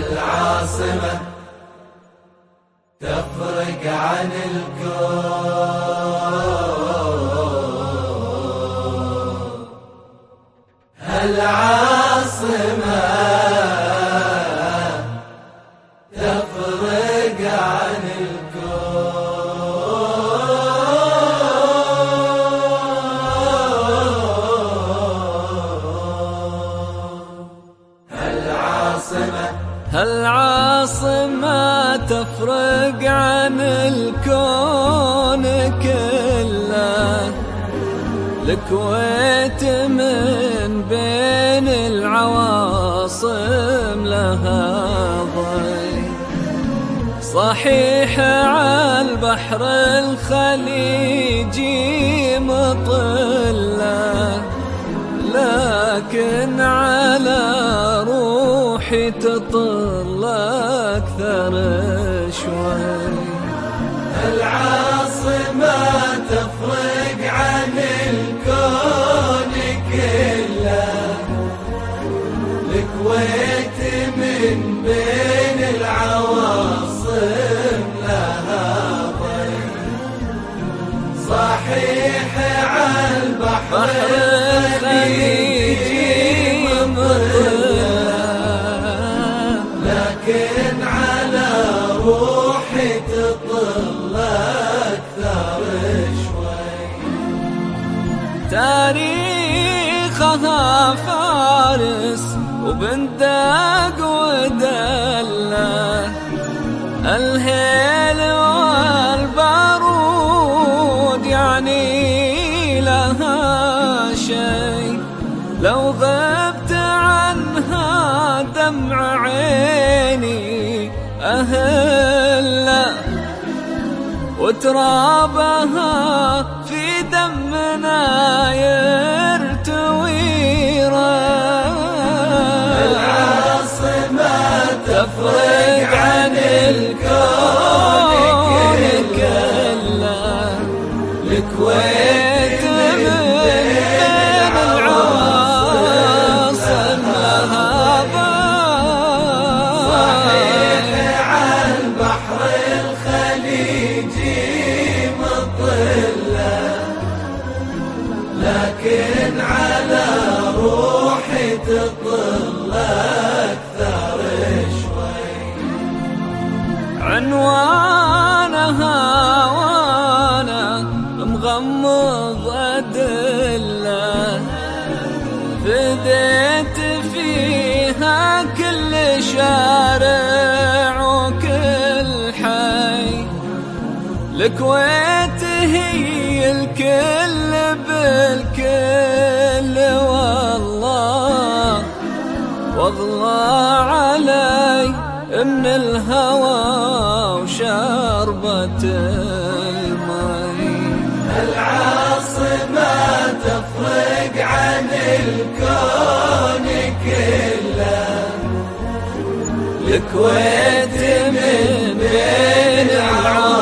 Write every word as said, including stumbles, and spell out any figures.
العاصمة تفرق عن الكون، العاصمة تفرق عن الكون، العاصمة العاصمة تفرق عن الكون كله، الكويت من بين العواصم لها ضي، صحيح على البحر الخليجي مطلة، لكن على روحي تطل أكثر شوي. العاصمة تفرق عن الكون كله، الكويت من بين العواصم لها ضي، صحيح على البحر الخليجي مطلة، لكن على روحي تطل أكثر شوي. تاريخها فارس وبندق ودلة، الهيل والبارود يعني لها شي، لو غبت عنها دمع عيني أهله، وترابها في دمنا يرتوي راه. العاصمة تفرق عن الكون كله، الكويت من بين العواصم لها ضي، صحيح على البحر الخليجي مطلة، لكن على روحي تطل أكثر شوي. عنوانها وانا مغمض أدلة، فديت فيها كل شارع وكل حي، الكويت هي الكل بالكل، والله والله علي من الهوى وشربة المي. العاصمة تفرق عن الكون كله، الكويت من بين العواصم